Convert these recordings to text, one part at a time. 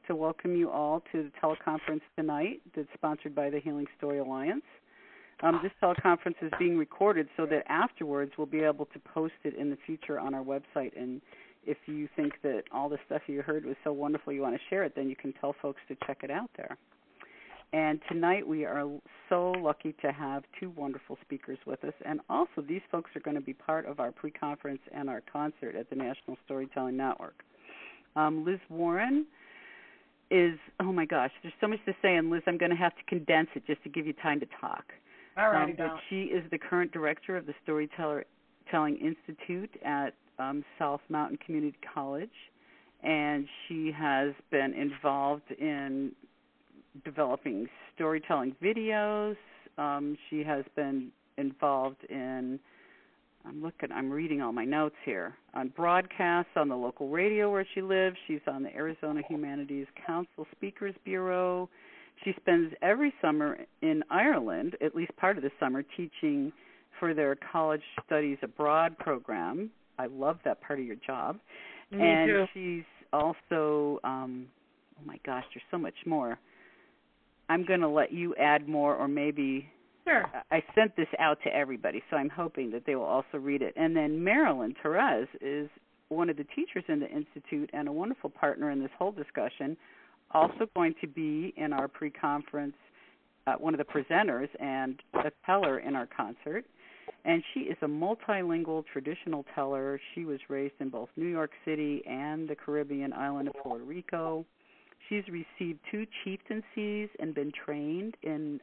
to welcome you all to the teleconference tonight that's sponsored by the Healing Story Alliance. This teleconference is being recorded so that afterwards we'll be able to post it in the future on our website. And if you think that all the stuff you heard was so wonderful you want to share it, then you can tell folks to check it out there. And tonight we are so lucky to have two wonderful speakers with us. And also these folks are going to be part of our pre-conference and our concert at the National Storytelling Network. Liz Warren is, oh my gosh, there's so much to say. And Liz, I'm going to have to condense it just to give you time to talk. All right, but she is the current director of the Storytelling Institute at South Mountain Community College. And she has been involved in developing storytelling videos. She has been involved in, I'm reading all my notes here, on broadcasts on the local radio where she lives. She's on the Arizona Humanities Council Speakers Bureau. She spends every summer in Ireland, at least part of the summer, teaching for their College Studies Abroad program. I love that part of your job. Me and too. She's also, oh my gosh, there's so much more. I'm going to let you add more, or maybe sure. I sent this out to everybody, so I'm hoping that they will also read it. And then Marilyn Therese is one of the teachers in the Institute and a wonderful partner in this whole discussion, also going to be in our pre-conference, one of the presenters and a teller in our concert. And she is a multilingual traditional teller. She was raised in both New York City and the Caribbean island of Puerto Rico. She's received 2 chieftaincies and been trained in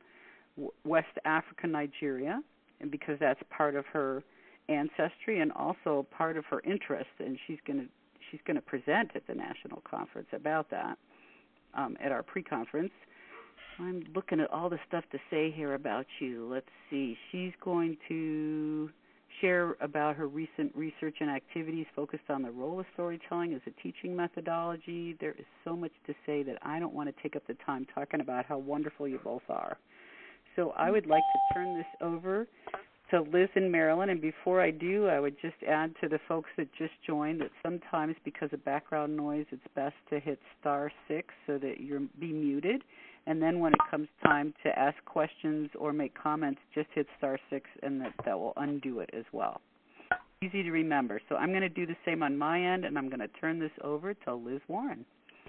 West Africa, Nigeria, and because that's part of her ancestry and also part of her interest. And she's going to present at the national conference about that at our pre-conference. I'm looking at all the stuff to say here about you. Let's see. She's going to share about her recent research and activities focused on the role of storytelling as a teaching methodology. There is so much to say that I don't want to take up the time talking about how wonderful you both are. So I would like to turn this over to Liz and Marilyn. And before I do, I would just add to the folks that just joined that sometimes because of background noise, it's best to hit *6 so that you'll be muted. And then when it comes time to ask questions or make comments, just hit *6 and that will undo it as well. Easy to remember. So I'm going to do the same on my end, and I'm going to turn this over to Liz Warren.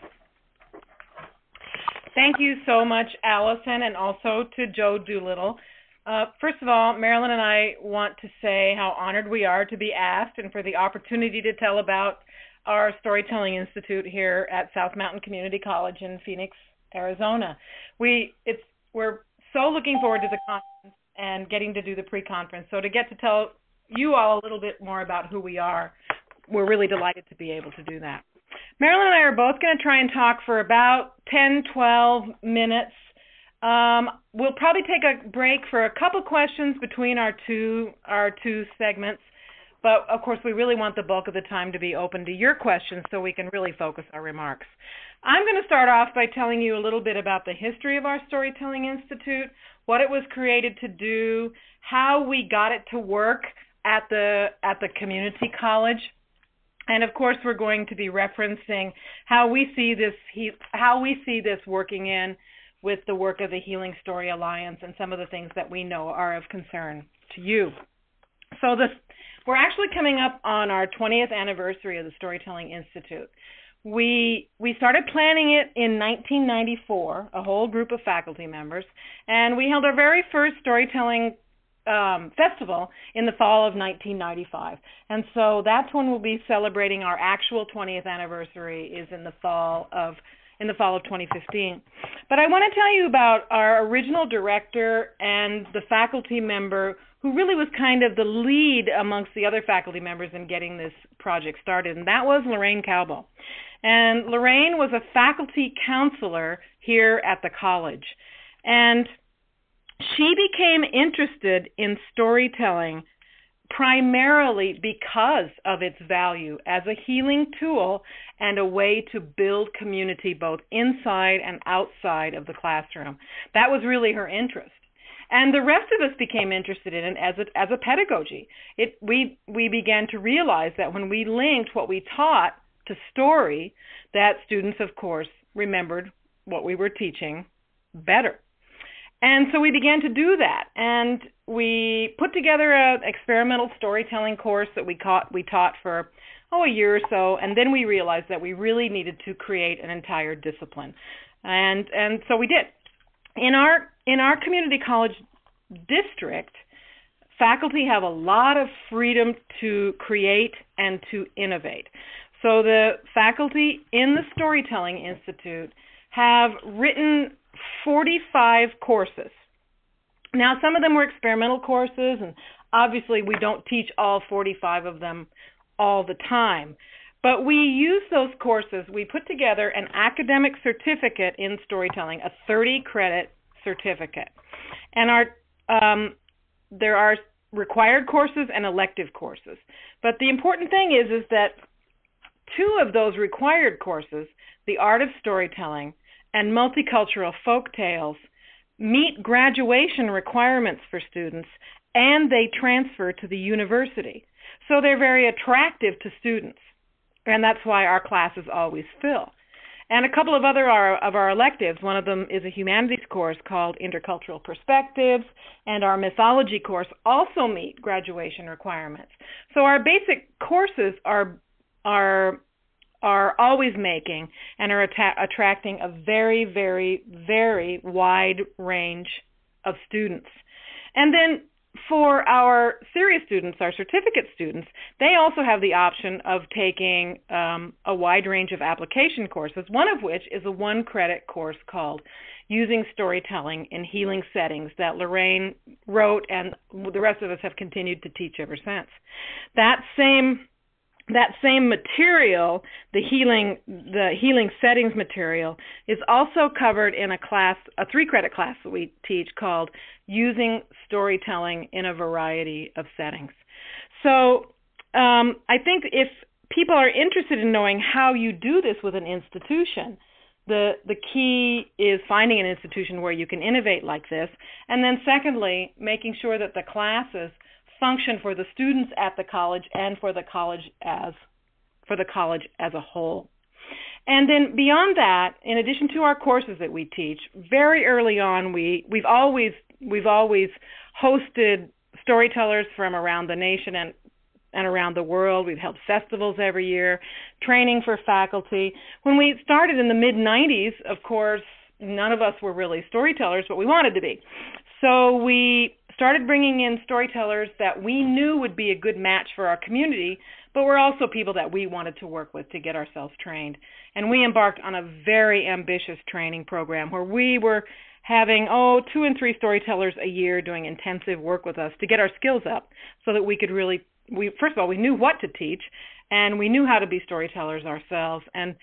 Thank you so much, Allison, and also to Joe Doolittle. First of all, Marilyn and I want to say how honored we are to be asked and for the opportunity to tell about our Storytelling Institute here at South Mountain Community College in Phoenix, Arizona. We're so looking forward to the conference and getting to do the pre-conference. So to get to tell you all a little bit more about who we are, we're really delighted to be able to do that. Marilyn and I are both going to try and talk for about 10, 12 minutes. We'll probably take a break for a couple questions between our two segments. But, of course, we really want the bulk of the time to be open to your questions so we can really focus our remarks. I'm going to start off by telling you a little bit about the history of our Storytelling Institute, what it was created to do, how we got it to work at the community college. And, of course, we're going to be referencing how we see this working in with the work of the Healing Story Alliance and some of the things that we know are of concern to you. So we're actually coming up on our 20th anniversary of the Storytelling Institute. We started planning it in 1994, a whole group of faculty members, and we held our very first storytelling festival in the fall of 1995. And so that's when we'll be celebrating our actual 20th anniversary is in the fall of 2015. But I want to tell you about our original director and the faculty member who really was kind of the lead amongst the other faculty members in getting this project started, and that was Lorraine Cowbell. And Lorraine was a faculty counselor here at the college. And she became interested in storytelling primarily because of its value as a healing tool and a way to build community both inside and outside of the classroom. That was really her interest. And the rest of us became interested in it as a pedagogy. We began to realize that when we linked what we taught to story that students, of course, remembered what we were teaching better. And so we began to do that, and we put together an experimental storytelling course that we taught for a year or so, and then we realized that we really needed to create an entire discipline, and so we did. In our community college district, faculty have a lot of freedom to create and to innovate. So the faculty in the Storytelling Institute have written 45 courses. Now, some of them were experimental courses, and obviously we don't teach all 45 of them all the time. But we use those courses. We put together an academic certificate in storytelling, a 30-credit certificate. And there are required courses and elective courses. But the important thing is that 2 of those required courses, the Art of Storytelling and Multicultural Folk Tales, meet graduation requirements for students, and they transfer to the university. So they're very attractive to students, and that's why our classes always fill. And a couple of other of our electives, one of them is a humanities course called Intercultural Perspectives, and our mythology course also meet graduation requirements. So our basic courses are always making and are attracting a very, very, very wide range of students. And then for our serious students, our certificate students, they also have the option of taking a wide range of application courses, one of which is a 1-credit course called Using Storytelling in Healing Settings that Lorraine wrote, and the rest of us have continued to teach ever since. That same material, the healing settings material, is also covered in a 3-credit class that we teach called Using Storytelling in a Variety of Settings. So I think if people are interested in knowing how you do this with an institution, the key is finding an institution where you can innovate like this, and then secondly, making sure that the classes function for the students at the college and for the college as a whole. And then beyond that, in addition to our courses that we teach, very early on we've always hosted storytellers from around the nation and around the world. We've held festivals every year, training for faculty. When we started in the mid-90s, of course, none of us were really storytellers, but we wanted to be. So we started bringing in storytellers that we knew would be a good match for our community, but were also people that we wanted to work with to get ourselves trained. And we embarked on a very ambitious training program where we were having 2 and 3 storytellers a year doing intensive work with us to get our skills up so that we could first of all, we knew what to teach, and we knew how to be storytellers ourselves. And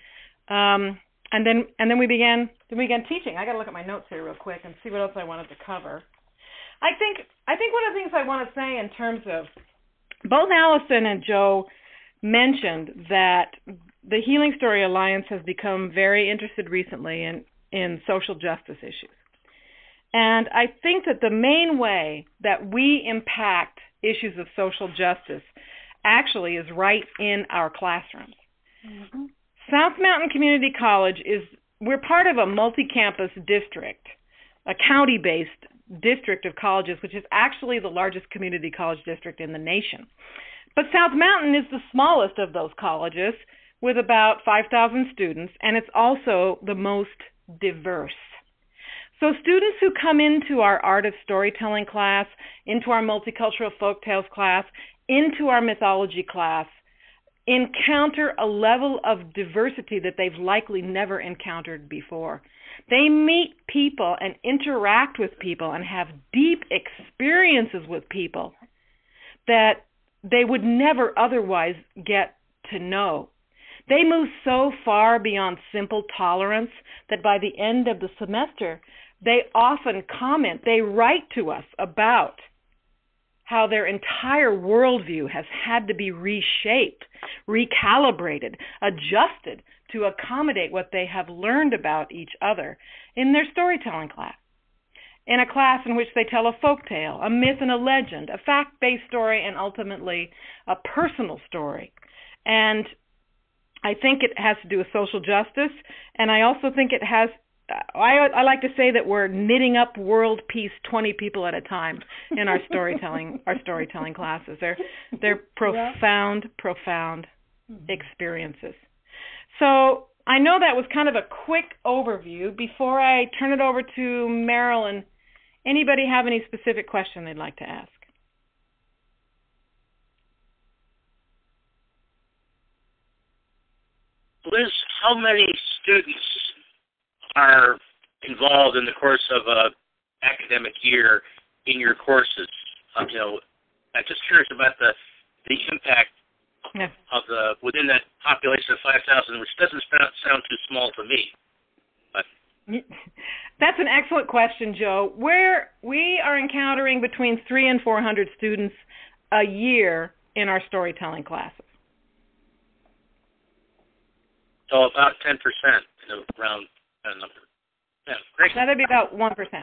then we began teaching. I got to look at my notes here real quick and see what else I wanted to cover. I think one of the things I want to say in terms of both Allison and Joe mentioned that the Healing Story Alliance has become very interested recently in social justice issues. And I think that the main way that we impact issues of social justice actually is right in our classrooms. Mm-hmm. South Mountain Community College we're part of a multi-campus district, a county-based district of colleges, which is actually the largest community college district in the nation. But South Mountain is the smallest of those colleges with about 5,000 students, and it's also the most diverse. So students who come into our Art of Storytelling class, into our Multicultural Folk Tales class, into our mythology class, encounter a level of diversity that they've likely never encountered before. They meet people and interact with people and have deep experiences with people that they would never otherwise get to know. They move so far beyond simple tolerance that by the end of the semester, they often comment, they write to us about how their entire worldview has had to be reshaped, recalibrated, adjusted to accommodate what they have learned about each other in their storytelling class. In a class in which they tell a folk tale, a myth and a legend, a fact-based story, and ultimately a personal story. And I think it has to do with social justice, and I also think it has. I like to say that we're knitting up world peace 20 people at a time in our storytelling classes. They're profound experiences. So I know that was kind of a quick overview. Before I turn it over to Marilyn, anybody have any specific question they'd like to ask? Liz, how many students are involved in the course of an academic year in your courses? I'm just curious about the impact of within that population of 5,000, which doesn't sound too small to me. But that's an excellent question, Joe. We are encountering between 300 and 400 students a year in our storytelling classes. So about 10%, around that number. Yeah, great. That'd be about 1%. 1%.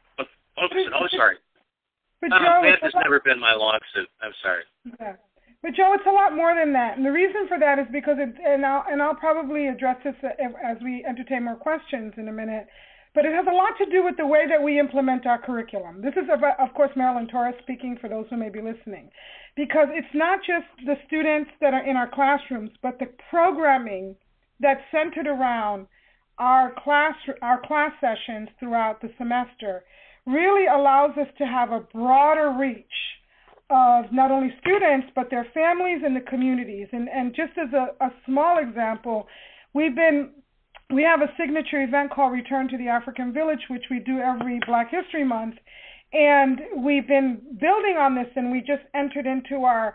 Oh, sorry. But Joe, math has never been my long suit. I'm sorry. Yeah. But Joe, it's a lot more than that, and the reason for that is because I'll probably address this as we entertain more questions in a minute. But it has a lot to do with the way that we implement our curriculum. This is, of course, Marilyn Torres speaking for those who may be listening, because it's not just the students that are in our classrooms, but the programming that's centered around our class sessions throughout the semester really allows us to have a broader reach of not only students but their families and the communities. And just as a small example, we have a signature event called Return to the African Village, which we do every Black History Month, and we've been building on this, and we just entered into our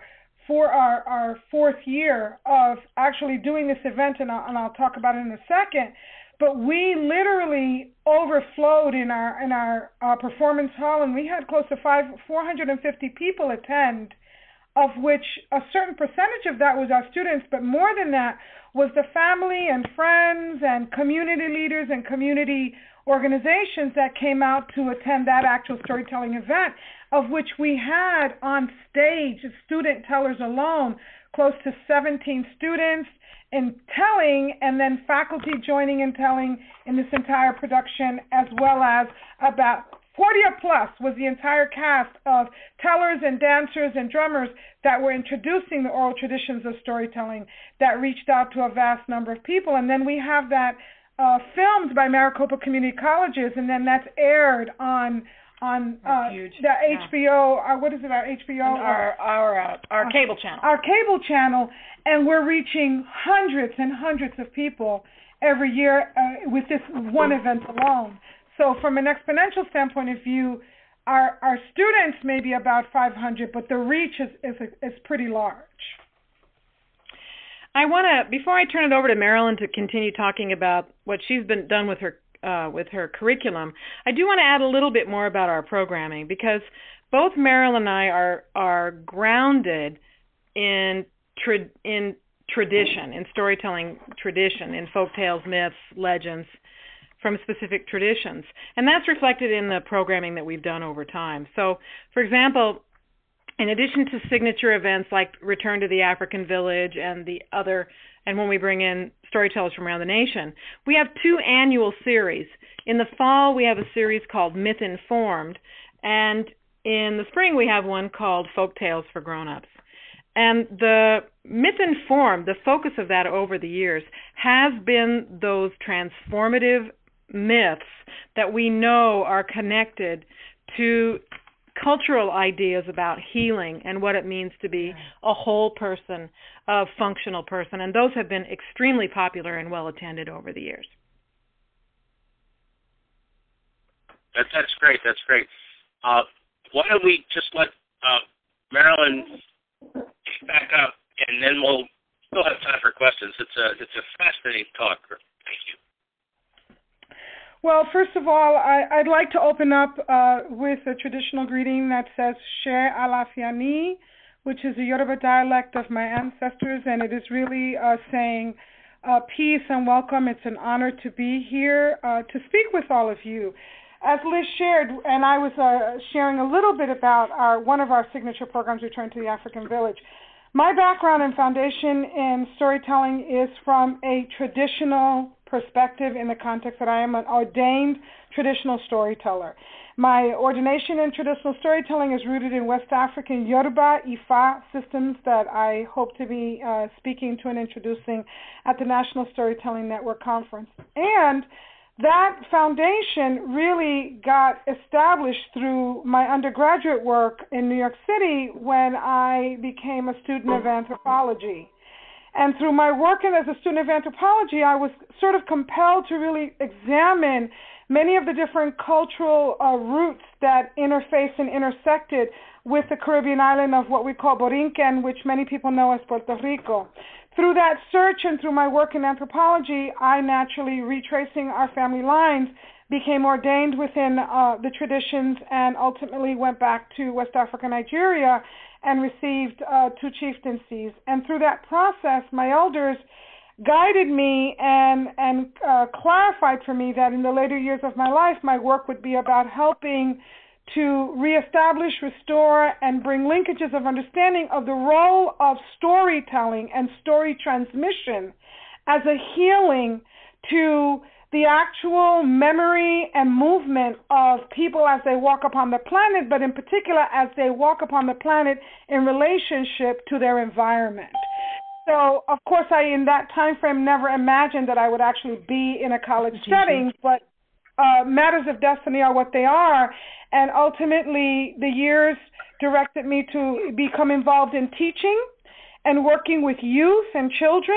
fourth year of actually doing this event, and I'll talk about it in a second. But we literally overflowed in our performance hall, and we had close to 450 people attend, of which a certain percentage of that was our students, but more than that was the family and friends and community leaders and community organizations that came out to attend that actual storytelling event, of which we had on stage, student tellers alone, close to 17 students in telling, and then faculty joining in telling in this entire production, as well as about 40 or plus was the entire cast of tellers and dancers and drummers that were introducing the oral traditions of storytelling that reached out to a vast number of people. And then we have that filmed by Maricopa Community Colleges, and then that's aired on the HBO. What is it? Our HBO? Our cable channel. Our cable channel, and we're reaching hundreds and hundreds of people every year with this one event alone. So from an exponential standpoint of view, our students may be about 500, but the reach is pretty large. I want to, before I turn it over to Marilyn to continue talking about what she's been done with her curriculum, I do want to add a little bit more about our programming, because both Marilyn and I are grounded in tradition, in storytelling tradition, in folk tales, myths, legends from specific traditions. And that's reflected in the programming that we've done over time. So, for example, in addition to signature events like Return to the African Village and when we bring in storytellers from around the nation, we have 2 annual series. In the fall, we have a series called Myth Informed, and in the spring, we have one called Folk Tales for Grown-Ups. And the Myth Informed, the focus of that over the years, has been those transformative myths that we know are connected to cultural ideas about healing and what it means to be a whole person, a functional person, and those have been extremely popular and well attended over the years. That's great. That's great. Why don't we just let Marilyn back up, and then we'll still have time for questions. It's a fascinating talk. Thank you. Well, first of all, I'd like to open up with a traditional greeting that says She Alafiani, which is a Yoruba dialect of my ancestors, and it is really saying peace and welcome. It's an honor to be here to speak with all of you. As Liz shared, and I was sharing a little bit about one of our signature programs, Return to the African Village, My background and foundation in storytelling is from a traditional perspective in the context that I am an ordained traditional storyteller. My ordination in traditional storytelling is rooted in West African Yoruba, Ifa systems that I hope to be speaking to and introducing at the National Storytelling Network Conference. And that foundation really got established through my undergraduate work in New York City when I became a student of anthropology. And through my work as a student of anthropology, I was sort of compelled to really examine many of the different cultural roots that interfaced and intersected with the Caribbean island of what we call Borinquen, which many people know as Puerto Rico. Through that search and through my work in anthropology, I naturally, retracing our family lines, became ordained within the traditions and ultimately went back to West Africa, Nigeria, and received 2 chieftaincies. And through that process, my elders guided me and clarified for me that in the later years of my life, my work would be about helping to reestablish, restore, and bring linkages of understanding of the role of storytelling and story transmission as a healing to the actual memory and movement of people as they walk upon the planet, but in particular as they walk upon the planet in relationship to their environment. So, of course, I, in that time frame, never imagined that I would actually be in a college setting, but matters of destiny are what they are, and ultimately the years directed me to become involved in teaching and working with youth and children,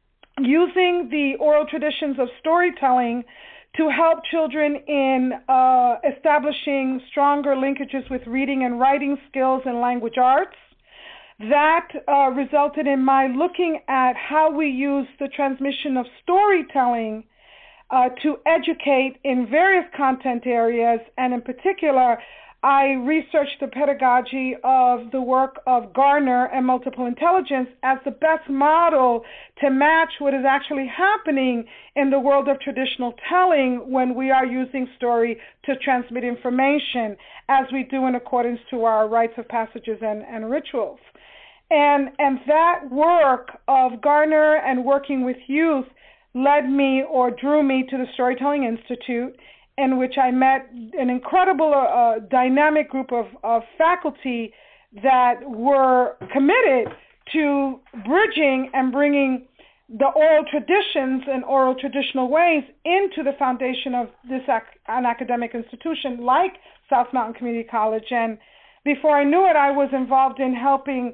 using the oral traditions of storytelling to help children in establishing stronger linkages with reading and writing skills and language arts. That resulted in my looking at how we use the transmission of storytelling to educate in various content areas, and in particular, I researched the pedagogy of the work of Gardner and multiple intelligence as the best model to match what is actually happening in the world of traditional telling when we are using story to transmit information, as we do in accordance to our rites of passages and rituals. And that work of Gardner and working with youth led me or drew me to the Storytelling Institute, in which I met an incredible dynamic group of faculty that were committed to bridging and bringing the oral traditions and oral traditional ways into the foundation of this an academic institution like South Mountain Community College. And before I knew it, I was involved in helping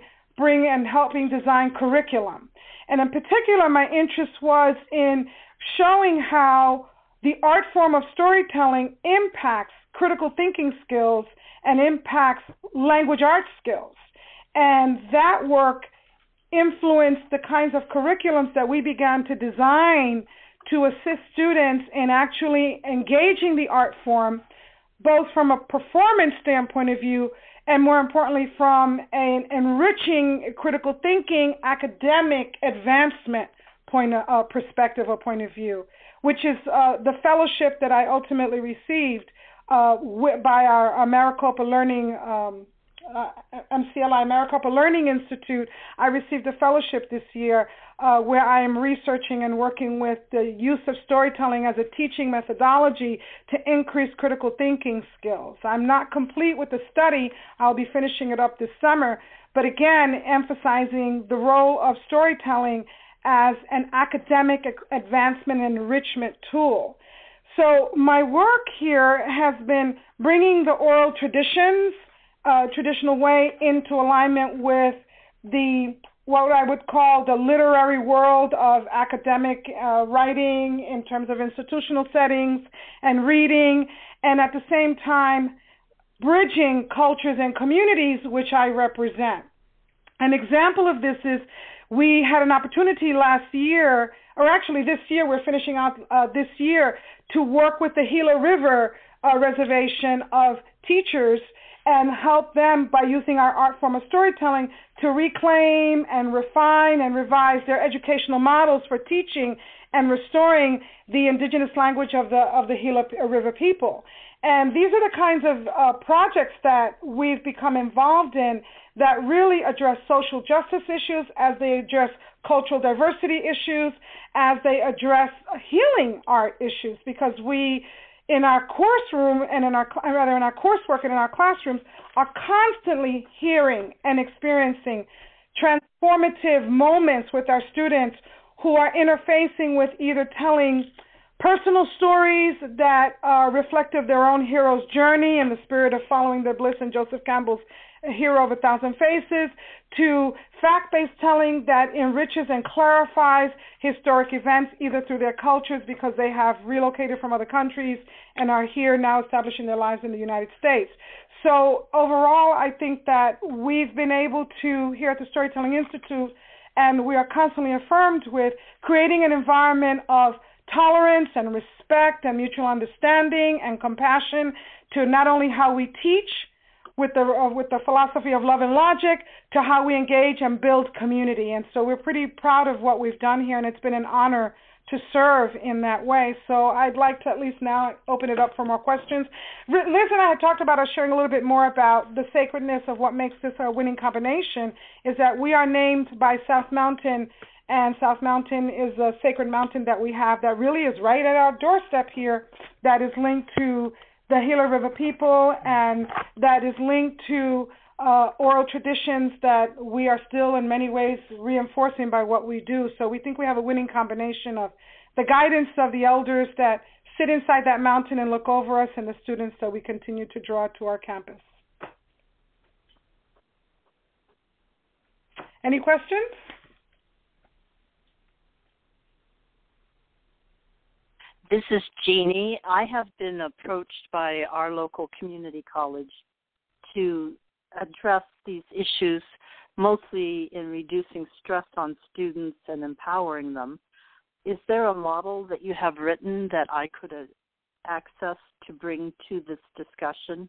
design curriculum. And in particular, my interest was in showing how the art form of storytelling impacts critical thinking skills and impacts language arts skills. And that work influenced the kinds of curriculums that we began to design to assist students in actually engaging the art form, both from a performance standpoint of view and more importantly from an enriching critical thinking academic advancement perspective or point of view, which is the fellowship that I ultimately received by our Maricopa Learning, MCLI, Maricopa Learning Institute. I received a fellowship this year where I am researching and working with the use of storytelling as a teaching methodology to increase critical thinking skills. I'm not complete with the study. I'll be finishing it up this summer, but again, emphasizing the role of storytelling as an academic advancement and enrichment tool. So my work here has been bringing the oral traditions, traditional way into alignment with what I would call the literary world of academic writing in terms of institutional settings and reading, and at the same time bridging cultures and communities which I represent. An example of this is we had an opportunity last year, or actually this year, we're finishing out this year, to work with the Gila River Reservation of teachers and help them by using our art form of storytelling to reclaim and refine and revise their educational models for teaching and restoring the indigenous language of the Gila River people. And these are the kinds of projects that we've become involved in that really address social justice issues, as they address cultural diversity issues, as they address healing art issues, because we, in our coursework and in our classrooms, are constantly hearing and experiencing transformative moments with our students who are interfacing with either telling personal stories that are reflective of their own hero's journey in the spirit of Following the Bliss and Joseph Campbell's Hero of a Thousand Faces, to fact-based telling that enriches and clarifies historic events either through their cultures because they have relocated from other countries and are here now establishing their lives in the United States. So overall, I think that we've been able to, here at the Storytelling Institute, and we are constantly affirmed with creating an environment of tolerance and respect and mutual understanding and compassion to not only how we teach with the philosophy of love and logic, to how we engage and build community. And so we're pretty proud of what we've done here, and it's been an honor to serve in that way. So I'd like to at least now open it up for more questions. Liz and I had talked about us sharing a little bit more about the sacredness of what makes this a winning combination, is that we are named by South Mountain, and South Mountain is a sacred mountain that we have that really is right at our doorstep here, that is linked to the Gila River people, and that is linked to oral traditions that we are still in many ways reinforcing by what we do. So we think we have a winning combination of the guidance of the elders that sit inside that mountain and look over us, and the students that we continue to draw to our campus. Any questions? This is Jeannie. I have been approached by our local community college to address these issues, mostly in reducing stress on students and empowering them. Is there a model that you have written that I could access to bring to this discussion?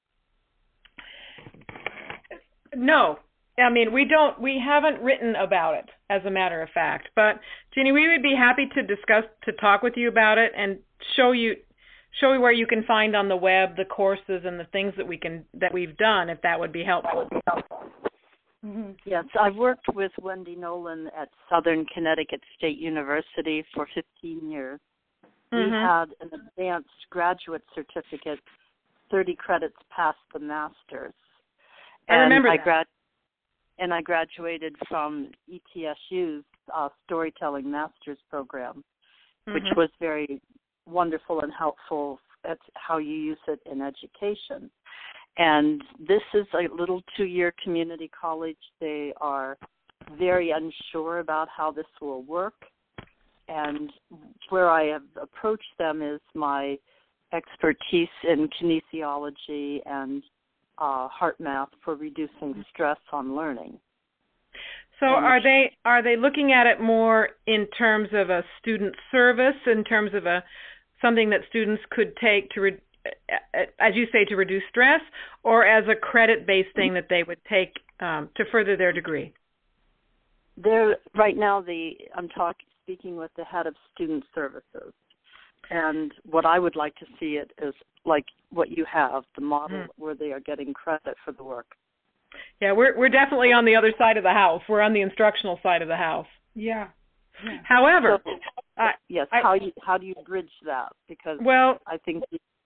No. I mean, we haven't written about it, as a matter of fact. But Jeannie, we would be happy to talk with you about it and show you where you can find on the web the courses and the things that we've done, if that would be helpful. Mm-hmm. Yes, I've worked with Wendy Nolan at Southern Connecticut State University for 15 years. Mm-hmm. We had an advanced graduate certificate, 30 credits past the master's. I remember that. And I graduated from ETSU's Storytelling Master's Program, which was very wonderful and helpful at how you use it in education. And this is a little 2-year community college. They are very unsure about how this will work. And where I have approached them is my expertise in kinesiology and heart math for reducing stress on learning. So are they looking at it more in terms of a student service, in terms of something that students could take to, as you say, to reduce stress, or as a credit-based thing that they would take to further their degree? Right now, I'm speaking with the head of student services. And what I would like to see it is like what you have, the model where they are getting credit for the work. Yeah, we're definitely on the other side of the house. We're on the instructional side of the house. Yeah. However, yes, how do you bridge that? Because I think.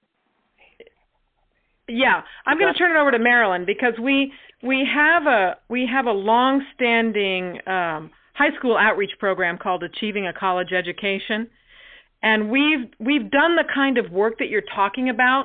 Yeah, I'm going to turn it over to Marilyn, because we have a long-standing high school outreach program called Achieving a College Education. And we've done the kind of work that you're talking about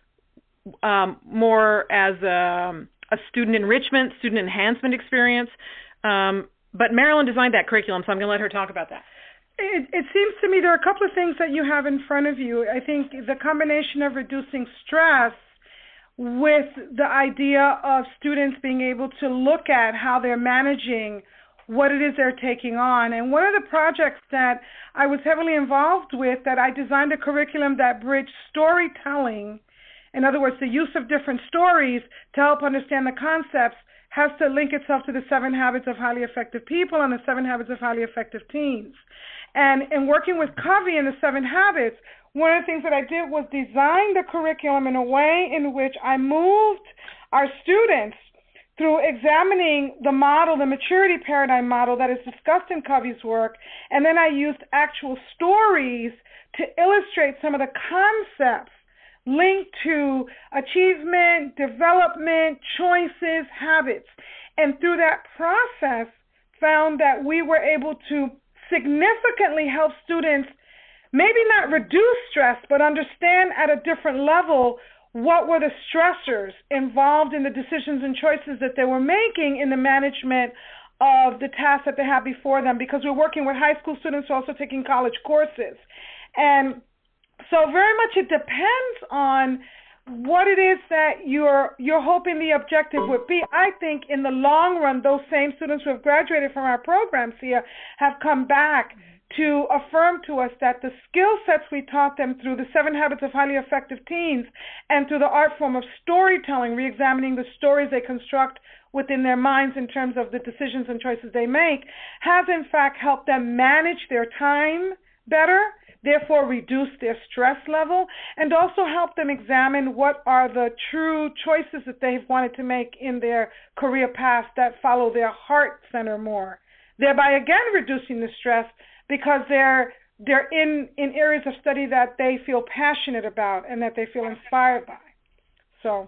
more as a student enrichment, student enhancement experience. But Marilyn designed that curriculum, so I'm going to let her talk about that. It seems to me there are a couple of things that you have in front of you. I think the combination of reducing stress with the idea of students being able to look at how they're managing what it is they're taking on. And one of the projects that I was heavily involved with, that I designed a curriculum that bridged storytelling, in other words, the use of different stories to help understand the concepts, has to link itself to the 7 Habits of Highly Effective People and the 7 Habits of Highly Effective Teens. And in working with Covey and the 7 Habits, one of the things that I did was design the curriculum in a way in which I moved our students through examining the model, the maturity paradigm model that is discussed in Covey's work, and then I used actual stories to illustrate some of the concepts linked to achievement, development, choices, habits. And through that process, found that we were able to significantly help students maybe not reduce stress, but understand at a different level what were the stressors involved in the decisions and choices that they were making in the management of the tasks that they had before them, because we're working with high school students also taking college courses. And so very much it depends on what it is that you're hoping the objective would be. I think in the long run, those same students who have graduated from our programs here have come back to affirm to us that the skill sets we taught them through the 7 Habits of Highly Effective Teens and through the art form of storytelling, re-examining the stories they construct within their minds in terms of the decisions and choices they make, has in fact helped them manage their time better, therefore reduce their stress level, and also help them examine what are the true choices that they've wanted to make in their career path that follow their heart center more, thereby again reducing the stress because they're in areas of study that they feel passionate about and that they feel inspired by. So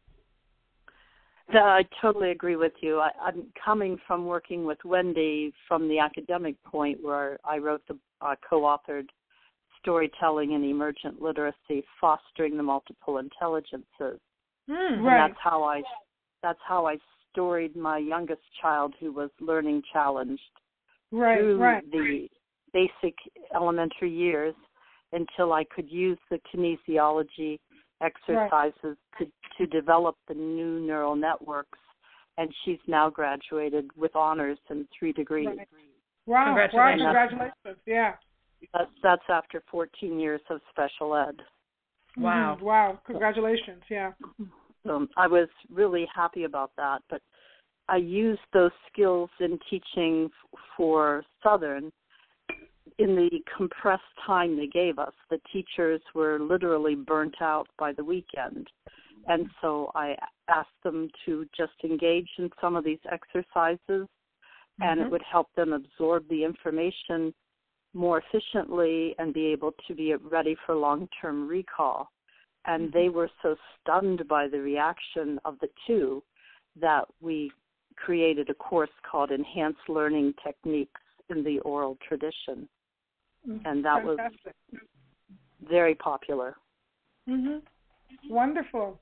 I totally agree with you. I'm coming from working with Wendy from the academic point where I wrote the co-authored Storytelling and Emergent Literacy, Fostering the Multiple Intelligences. And right. That's how I storied my youngest child who was learning challenged through the basic elementary years until I could use the kinesiology exercises to develop the new neural networks, and she's now graduated with honors and 3 degrees. Right. Wow, congratulations. Yeah. That's after 14 years of special ed. Wow. Mm-hmm. Wow, congratulations, yeah. I was really happy about that, but I used those skills in teaching for Southern in the compressed time they gave us. The teachers were literally burnt out by the weekend. And so I asked them to just engage in some of these exercises, and it would help them absorb the information more efficiently and be able to be ready for long-term recall. And they were so stunned by the reaction of the two that we created a course called Enhanced Learning Techniques in the Oral Tradition. And that Fantastic. Was very popular. Wonderful.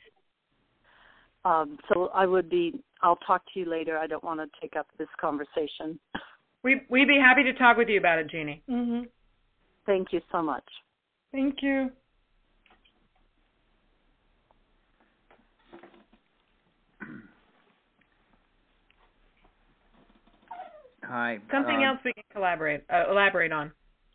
So I'll talk to you later. I don't want to take up this conversation. We'd be happy to talk with you about it, Jeannie. Thank you so much. Thank you. Hi. Something else we can elaborate on.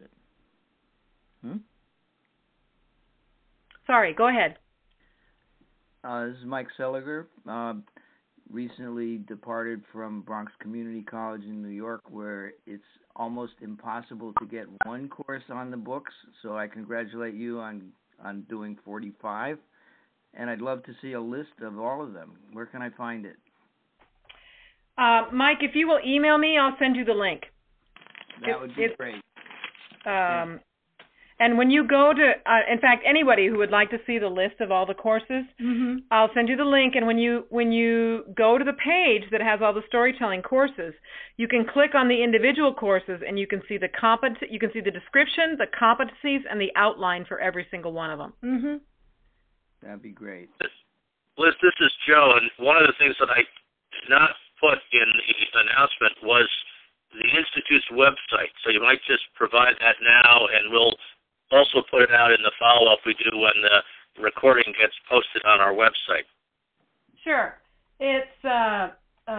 Sorry, go ahead. This is Mike Seliger. Recently departed from Bronx Community College in New York, where it's almost impossible to get one course on the books. So I congratulate you on doing 45. And I'd love to see a list of all of them. Where can I find it? Mike, if you will email me, I'll send you the link. That would be great. And when you go to, in fact, anybody who would like to see the list of all the courses, I'll send you the link. And when you go to the page that has all the storytelling courses, you can click on the individual courses, and you can see you can see the description, the competencies, and the outline for every single one of them. That'd be great. Liz, this is Joe, and one of the things that I did not put in the announcement was the Institute's website. So you might just provide that now, and we'll also put it out in the follow-up we do when the recording gets posted on our website. Sure. It's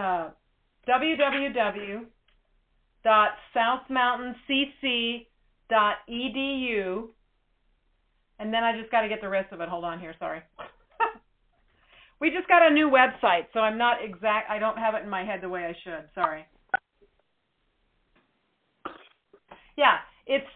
www.southmountaincc.edu, and then I just got to get the rest of it. Hold on here. Sorry. We just got a new website, so I don't have it in my head the way I should. Sorry. Yeah, it's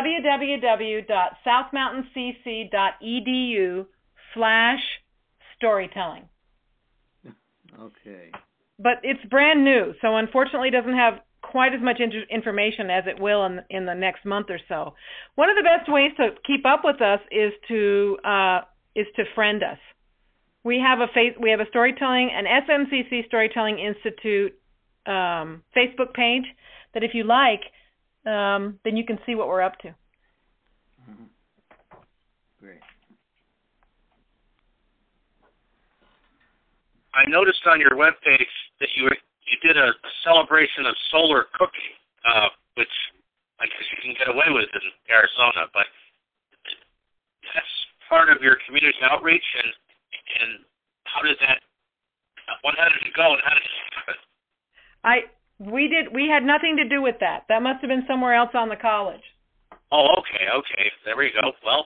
www.southmountainCC.edu/storytelling. Okay. But it's brand new, so unfortunately it doesn't have quite as much information as it will in the next month or so. One of the best ways to keep up with us is to friend us. We have a storytelling, an SMCC Storytelling Institute Facebook page that if you like, then you can see what we're up to. Mm-hmm. Great. I noticed on your webpage that you did a celebration of solar cooking, which I guess you can get away with in Arizona, but that's part of your community outreach, and how did it go, and how did it happen? We had nothing to do with that. That must have been somewhere else on the college. Oh, okay. There we go. Well,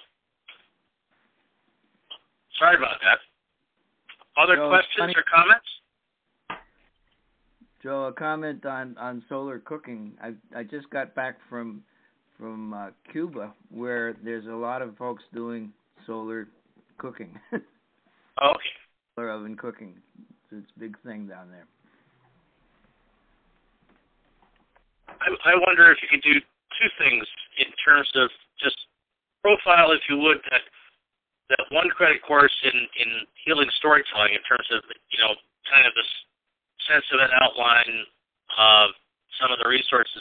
sorry about that. Other questions or comments? Joe, a comment on solar cooking. I just got back from Cuba, where there's a lot of folks doing solar cooking. Okay. Solar oven cooking. It's a big thing down there. I wonder if you could do two things in terms of just profile, if you would, that one credit course in healing storytelling in terms of, kind of this sense of an outline of some of the resources.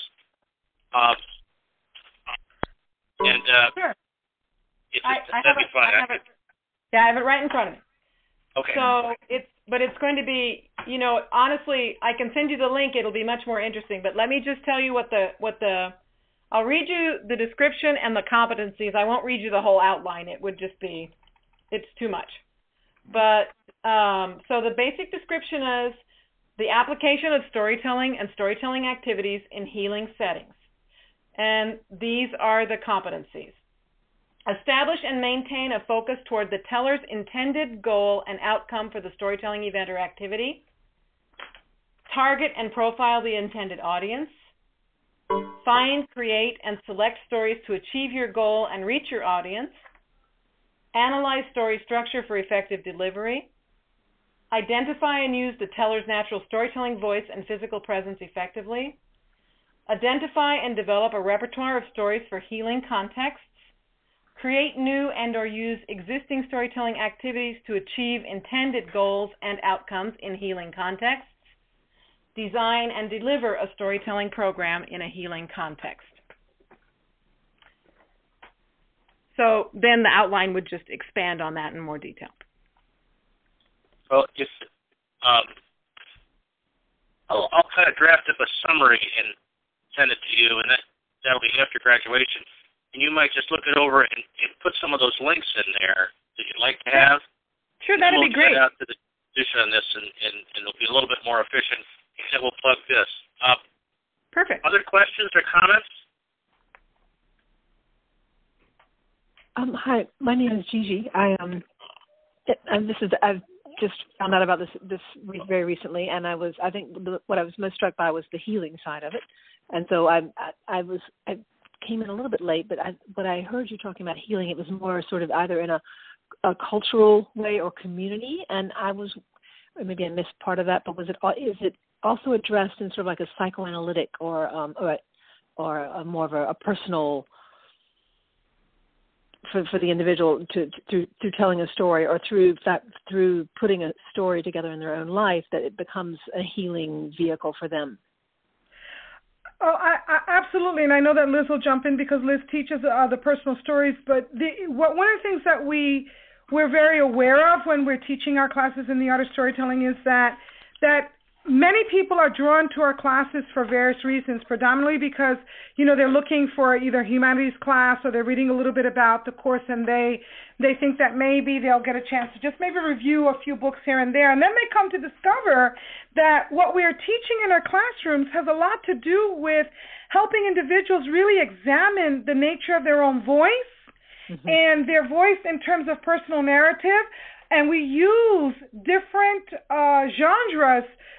Sure. That'd be fun. I have it right in front of me. Okay. So it's going to be, honestly, I can send you the link. It'll be much more interesting. But let me just tell you I'll read you the description and the competencies. I won't read you the whole outline. It would just be, it's too much. But so the basic description is the application of storytelling and storytelling activities in healing settings. And these are the competencies. Establish and maintain a focus toward the teller's intended goal and outcome for the storytelling event or activity. Target and profile the intended audience. Find, create, and select stories to achieve your goal and reach your audience. Analyze story structure for effective delivery. Identify and use the teller's natural storytelling voice and physical presence effectively. Identify and develop a repertoire of stories for healing contexts. Create new and or use existing storytelling activities to achieve intended goals and outcomes in healing contexts. Design and deliver a storytelling program in a healing context. So then the outline would just expand on that in more detail. Well, just I'll kind of draft up a summary and send it to you, and that'll be after graduation. And you might just look it over and put some of those links in there that you'd like to have. Sure, that'd be great. We'll get out to the discussion on this, and it'll be a little bit more efficient. And we'll plug this. Perfect. Other questions or comments? Hi, my name is Gigi. I've just found out about this very recently, and I think what I was most struck by was the healing side of it. And so I came in a little bit late, but when I heard you talking about healing, it was more sort of either in a cultural way or community, and maybe I missed part of that, but is it also addressed in sort of like a psychoanalytic or more of a personal for the individual through telling a story, or through putting a story together in their own life, that it becomes a healing vehicle for them? Oh, I absolutely, and I know that Liz will jump in because Liz teaches the personal stories. But one of the things that we're very aware of when we're teaching our classes in the art of storytelling is that many people are drawn to our classes for various reasons, predominantly because, they're looking for either humanities class or they're reading a little bit about the course, and they think that maybe they'll get a chance to just maybe review a few books here and there. And then they come to discover that what we are teaching in our classrooms has a lot to do with helping individuals really examine the nature of their own voice and their voice in terms of personal narrative. And we use different genres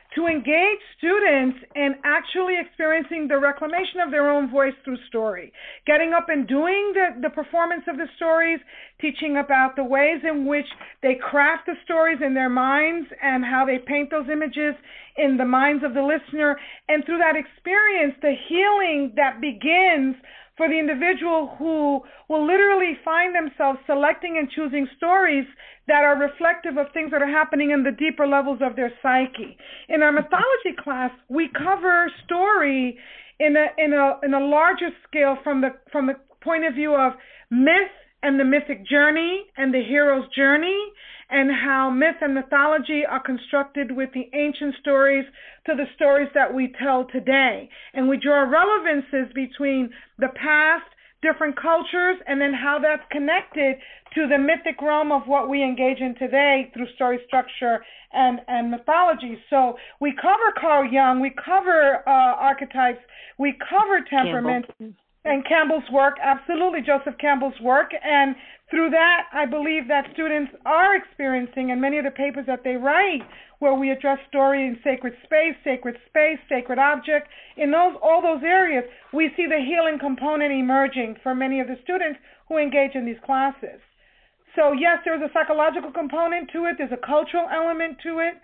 to engage students in actually experiencing the reclamation of their own voice through story, getting up and doing the performance of the stories, teaching about the ways in which they craft the stories in their minds and how they paint those images in the minds of the listener, and through that experience, the healing that begins for the individual who will literally find themselves selecting and choosing stories that are reflective of things that are happening in the deeper levels of their psyche. In our mythology class, we cover story in a larger scale from the point of view of myth and the mythic journey and the hero's journey, and how myth and mythology are constructed with the ancient stories to the stories that we tell today. And we draw relevances between the past, different cultures, and then how that's connected to the mythic realm of what we engage in today through story structure and mythology. So we cover Carl Jung, we cover archetypes, we cover temperament. And Campbell's work, absolutely, Joseph Campbell's work. And through that, I believe that students are experiencing, in many of the papers that they write, where we address story in sacred space, sacred object, in all those areas, we see the healing component emerging for many of the students who engage in these classes. So yes, there's a psychological component to it. There's a cultural element to it.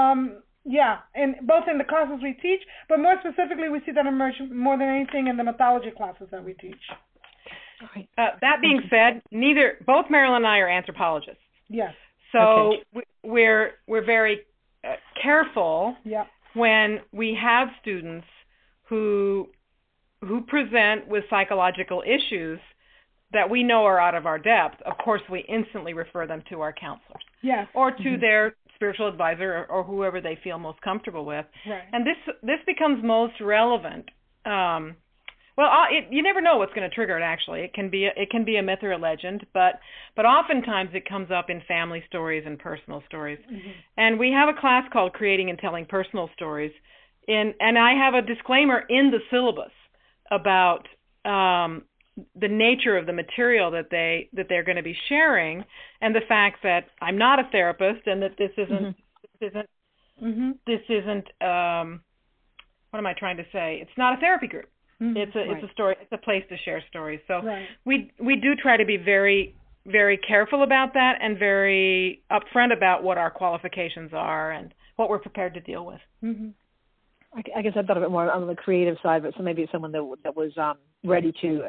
And both in the classes we teach, but more specifically, we see that emerge more than anything in the mythology classes that we teach. Right. That being said, both Marilyn and I are anthropologists. Yes. So we're very careful when we have students who present with psychological issues that we know are out of our depth. Of course, we instantly refer them to our counselors. Yes. Or to their spiritual advisor or whoever they feel most comfortable with. Right. And this becomes most relevant. You never know what's going to trigger it. Actually, it can be a myth or a legend, but oftentimes it comes up in family stories and personal stories. Mm-hmm. And we have a class called Creating and Telling Personal Stories, and I have a disclaimer in the syllabus about the nature of the material that they're going to be sharing, and the fact that I'm not a therapist, and that this isn't what am I trying to say? It's not a therapy group. Mm-hmm. It's a story. It's a place to share stories. So we do try to be very, very careful about that, and very upfront about what our qualifications are and what we're prepared to deal with. Mm-hmm. I guess I thought a bit more on the creative side, but so maybe it's someone that was ready to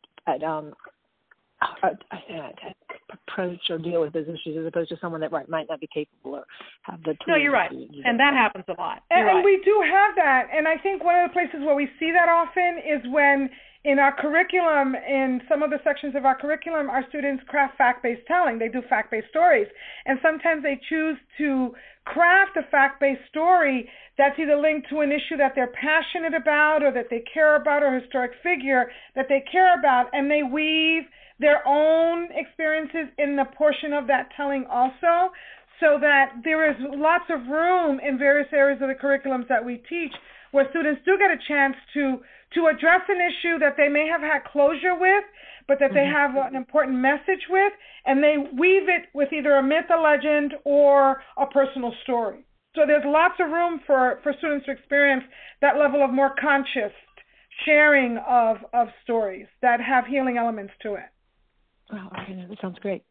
approach or deal with those issues, as opposed to someone that might not be capable or have the tools. No, you're right, and that happens a lot. And we do have that, and I think one of the places where we see that often is when in our curriculum, in some of the sections of our curriculum, our students craft fact-based telling. They do fact-based stories, and sometimes they choose to craft a fact-based story that's either linked to an issue that they're passionate about or that they care about, or a historic figure that they care about, and they weave their own experiences in the portion of that telling also, so that there is lots of room in various areas of the curriculums that we teach where students do get a chance to address an issue that they may have had closure with, but that they have an important message with, and they weave it with either a myth, a legend, or a personal story. So there's lots of room for students to experience that level of more conscious sharing of stories that have healing elements to it. Wow, okay, that sounds great.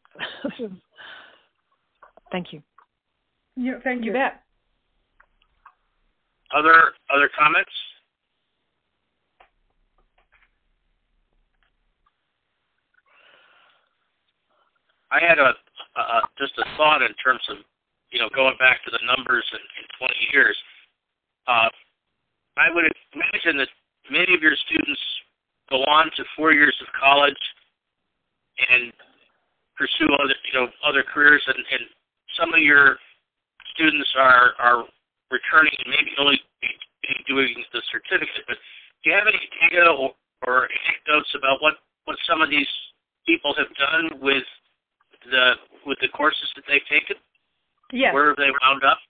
Thank you. Thank you. You bet. Other comments? I had just a thought in terms of, going back to the numbers in 20 years. I would imagine that many of your students go on to 4 years of college and pursue other careers, and some of your students are returning and maybe only doing the certificate. But do you have any data or anecdotes about what some of these people have done with the courses that they've taken? Yes. Where have they wound up?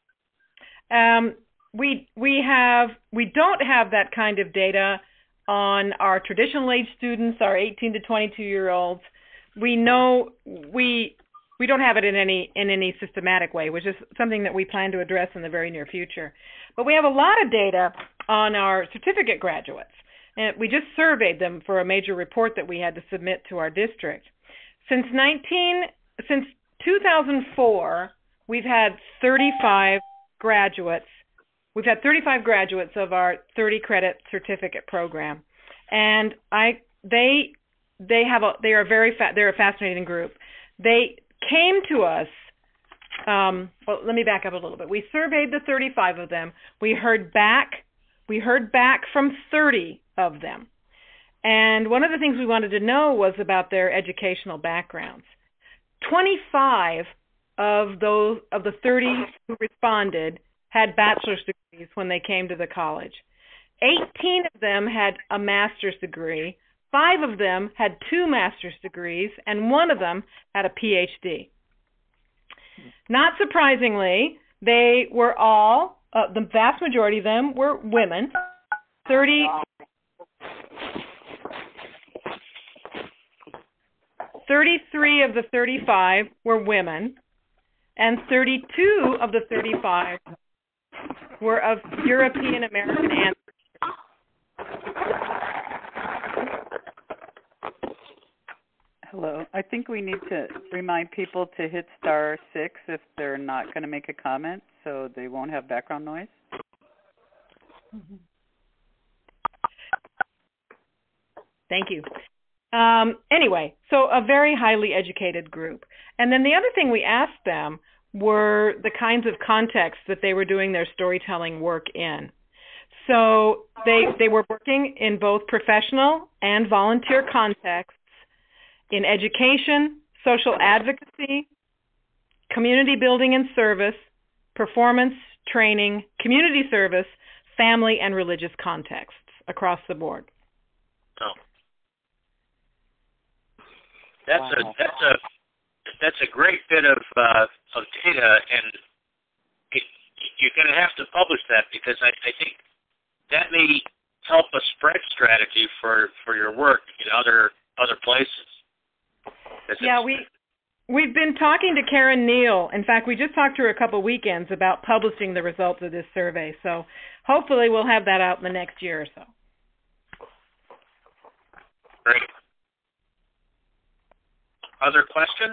We don't have that kind of data on our traditional age students, our 18 to 22-year-olds. We know we don't have it in any systematic way, which is something that we plan to address in the very near future. But we have a lot of data on our certificate graduates, and we just surveyed them for a major report that we had to submit to our district. Since 2004, we've had 35 graduates. We've had 35 graduates of our 30-credit certificate program, and they're a fascinating group. They came to us. Well, let me back up a little bit. We surveyed the 35 of them. We heard back from 30 of them, and one of the things we wanted to know was about their educational backgrounds. 25 of the 30 who responded had bachelor's degrees when they came to the college. 18 of them had a master's degree. 5 of them had 2 master's degrees, and 1 of them had a PhD. Not surprisingly, they were all, the vast majority of them were women. 33 of the 35 were women, and 32 of the 35 were of European American ancestry. Hello. I think we need to remind people to hit *6 if they're not going to make a comment, so they won't have background noise. Thank you. Anyway, so a very highly educated group. And then the other thing we asked them were the kinds of contexts that they were doing their storytelling work in. So they were working in both professional and volunteer contexts, in education, social advocacy, community building and service, performance, training, community service, family, and religious contexts across the board. Oh. That's a great bit of data, and you're going to have to publish that, because I think that may help a spread strategy for your work in other places. Yeah, we've been talking to Karen Neal. In fact, we just talked to her a couple weekends about publishing the results of this survey. So hopefully we'll have that out in the next year or so. Great. Other questions?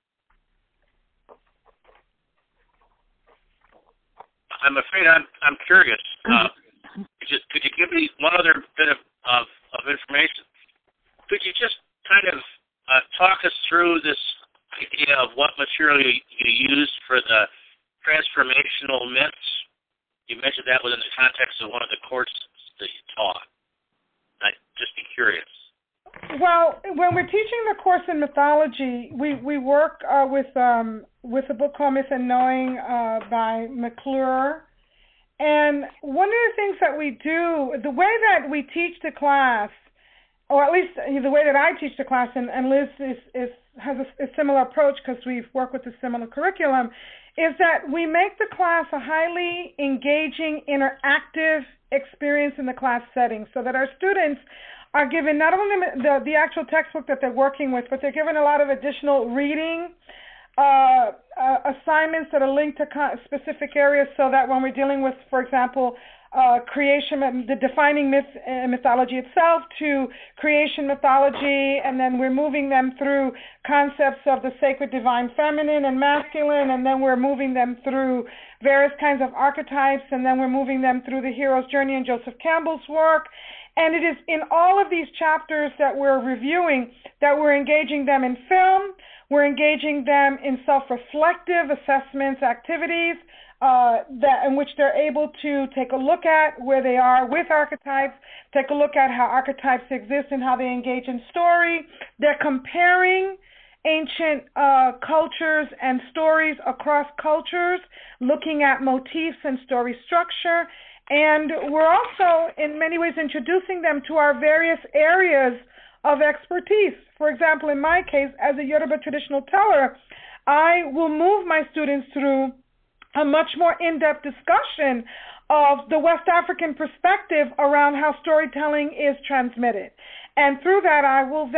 I'm afraid I'm curious. Could you give me one other bit of information? Could you just kind of talk us through this idea of what material you used for the transformational myths? You mentioned that within the context of one of the courses that you taught. I'd just be curious. Well, when we're teaching the course in mythology, we work with a book called Myth and Knowing by McClure. And one of the things that we do, the way that we teach the class, or at least the way that I teach the class, and Liz has a similar approach because we've worked with a similar curriculum, is that we make the class a highly engaging, interactive experience in the class setting, so that our students are given not only the actual textbook that they're working with, but they're given a lot of additional reading assignments that are linked to specific areas, so that when we're dealing with, for example, creation, the defining mythology itself to creation mythology, and then we're moving them through concepts of the sacred divine feminine and masculine, and then we're moving them through various kinds of archetypes, and then we're moving them through the hero's journey in Joseph Campbell's work. And it is in all of these chapters that we're reviewing that we're engaging them in film, we're engaging them in self-reflective assessments, activities, in which they're able to take a look at where they are with archetypes, take a look at how archetypes exist and how they engage in story. They're comparing ancient cultures and stories across cultures, looking at motifs and story structure. And we're also, in many ways, introducing them to our various areas of expertise. For example, in my case, as a Yoruba traditional teller, I will move my students through a much more in-depth discussion of the West African perspective around how storytelling is transmitted. And through that, I will then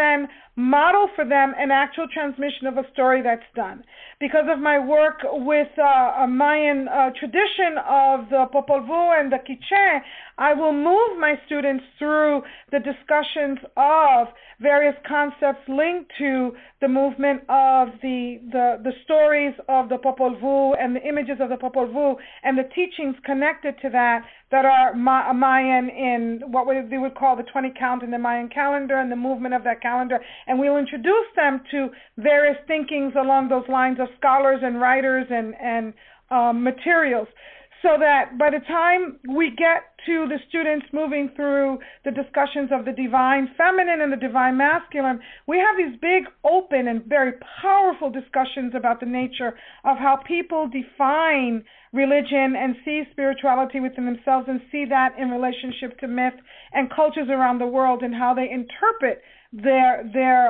model for them an actual transmission of a story that's done. Because of my work with a Mayan tradition of the Popol Vuh and the Quiché, I will move my students through the discussions of various concepts linked to the movement of the stories of the Popol Vuh and the images of the Popol Vuh and the teachings connected to that are Mayan in what they would call the 20 count in the Mayan calendar and the movement of that calendar. And we'll introduce them to various thinkings along those lines of scholars and writers and materials, so that by the time we get to the students moving through the discussions of the divine feminine and the divine masculine, we have these big, open, and very powerful discussions about the nature of how people define religion and see spirituality within themselves and see that in relationship to myth and cultures around the world and how they interpret their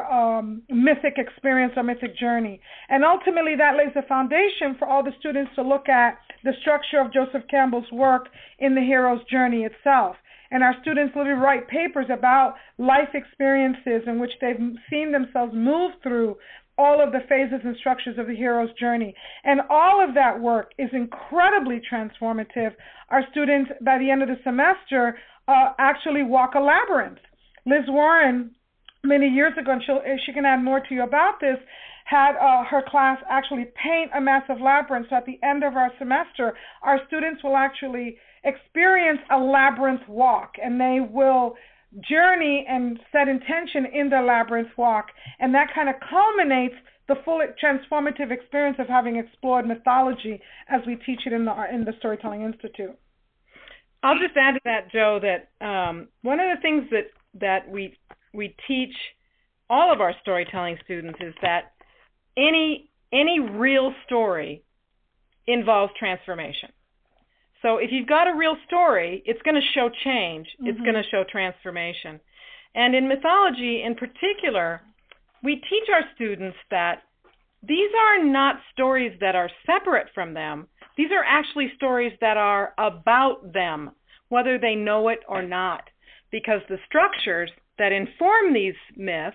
mythic experience or mythic journey. And ultimately that lays the foundation for all the students to look at the structure of Joseph Campbell's work in the hero's journey itself. And our students literally write papers about life experiences in which they've seen themselves move through all of the phases and structures of the hero's journey. And all of that work is incredibly transformative. Our students, by the end of the semester, actually walk a labyrinth. Liz Warren, many years ago, and she can add more to you about this, had her class actually paint a massive labyrinth. So at the end of our semester, our students will actually experience a labyrinth walk, and they will journey and set intention in the labyrinth walk. And that kind of culminates the full transformative experience of having explored mythology as we teach it in the Storytelling Institute. I'll just add to that, Joe, that one of the things that we teach all of our storytelling students is that any real story involves transformation. So if you've got a real story, it's going to show change. Mm-hmm. It's going to show transformation. And in mythology in particular, we teach our students that these are not stories that are separate from them. These are actually stories that are about them, whether they know it or not, because the structures that inform these myths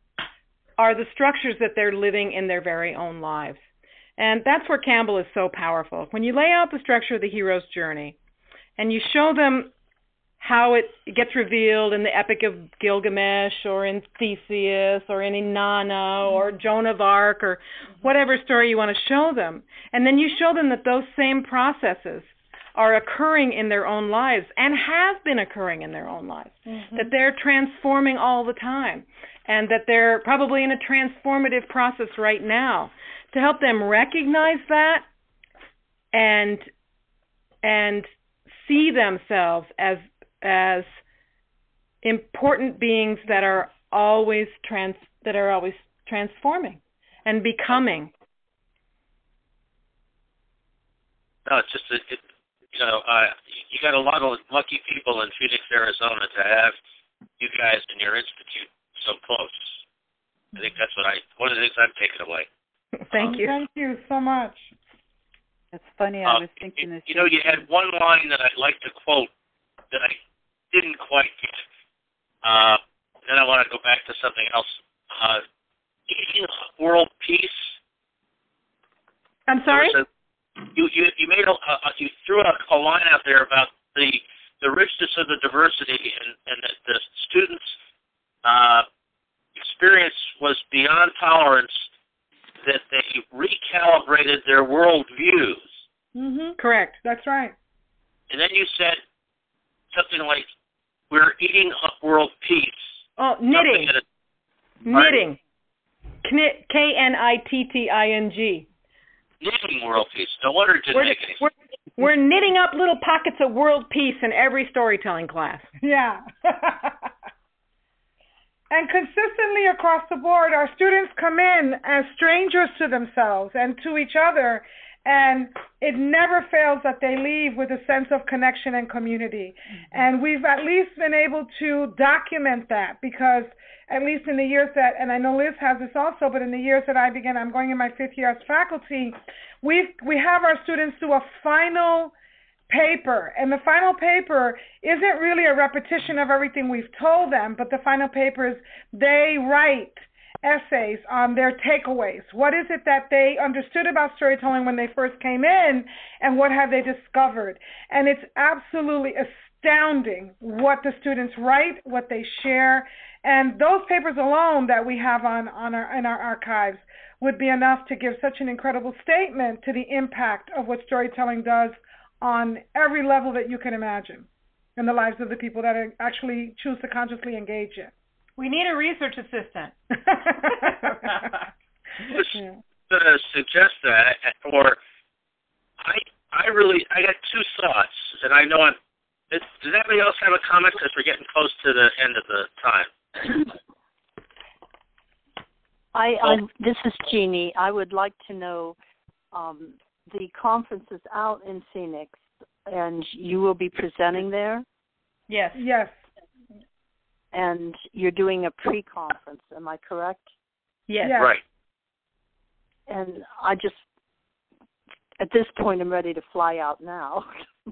are the structures that they're living in their very own lives. And that's where Campbell is so powerful. When you lay out the structure of the hero's journey and you show them how it gets revealed in the Epic of Gilgamesh or in Theseus or in Inanna or Joan of Arc or whatever story you want to show them, and then you show them that those same processes are occurring in their own lives and have been occurring in their own lives, that they're transforming all the time, and that they're probably in a transformative process right now, to help them recognize that and see themselves as important beings that are always transforming and becoming. No, it's just you got a lot of lucky people in Phoenix, Arizona, to have you guys in your institute so close. I think that's one of the things I'm taking away. Thank you. Thank you so much. That's funny. I was thinking this. You had one line that I'd like to quote that I didn't quite get. Then I want to go back to something else. Eating world peace. I'm sorry? You made you threw a line out there about the richness of the diversity and that the students' experience was beyond tolerance, that they recalibrated their world views. Mm-hmm. Correct. That's right. And then you said something like, we're eating up world peace. Oh, knitting. Knitting. Knitting. Knitting world peace. No wonder it didn't make any sense. We're knitting up little pockets of world peace in every storytelling class. Yeah. And consistently across the board, our students come in as strangers to themselves and to each other, and it never fails that they leave with a sense of connection and community. And we've at least been able to document that, because at least in the years that, and I know Liz has this also, but in the years that I began, I'm going in my 5th year as faculty, we have our students do a final paper, and the final paper isn't really a repetition of everything we've told them, but the final paper is they write essays on their takeaways. What is it that they understood about storytelling when they first came in, and what have they discovered? And it's absolutely astounding what the students write, what they share, and those papers alone that we have in our archives would be enough to give such an incredible statement to the impact of what storytelling does on every level that you can imagine in the lives of the people that actually choose to consciously engage in. We need a research assistant. To suggest that, or I got two thoughts, and I know does anybody else have a comment, because we're getting close to the end of the time? This is Jeannie. I would like to know, the conference is out in Phoenix, and you will be presenting there? Yes. Yes. And you're doing a pre-conference, am I correct? Yes. Right. And at this point, I'm ready to fly out now.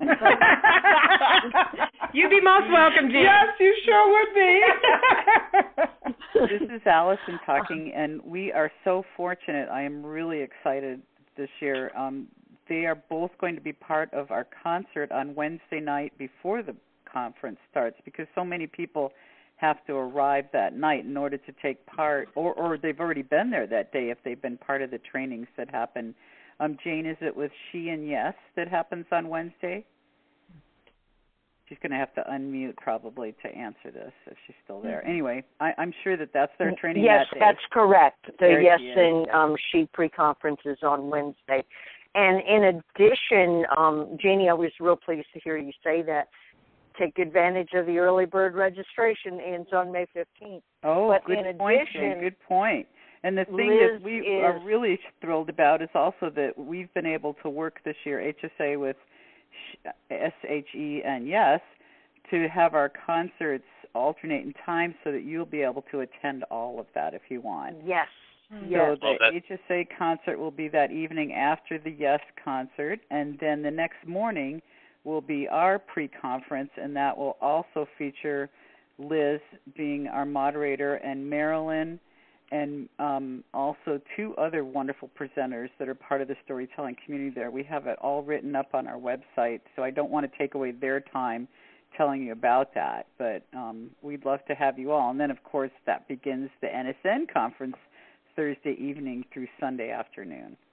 You'd be most welcome, Jean. Yes, you sure would be. This is Allison talking, and we are so fortunate. I am really excited this year. They are both going to be part of our concert on Wednesday night before the conference starts, because so many people have to arrive that night in order to take part, or they've already been there that day if they've been part of the trainings that happen. Jane, is it with She and Yes that happens on Wednesday? She's going to have to unmute probably to answer this if she's still there. Anyway, I'm sure that's their training yes, that day. Yes, that's correct. The there Yes and She pre-conference is on Wednesday. And in addition, Jeannie, I was real pleased to hear you say that. Take advantage of the early bird registration. Ends on May 15th. Oh, but good point, Jane, good point. And the thing Liz that we are really thrilled about is also that we've been able to work this year, HSA with SHE and Yes, to have our concerts alternate in time so that you'll be able to attend all of that if you want. Yes. So the HSA concert will be that evening after the Yes concert, and then the next morning will be our pre-conference, and that will also feature Liz being our moderator and Marilyn, and also two other wonderful presenters that are part of the storytelling community there. We have it all written up on our website, so I don't want to take away their time telling you about that, but we'd love to have you all. And then, of course, that begins the NSN conference Thursday evening through Sunday afternoon.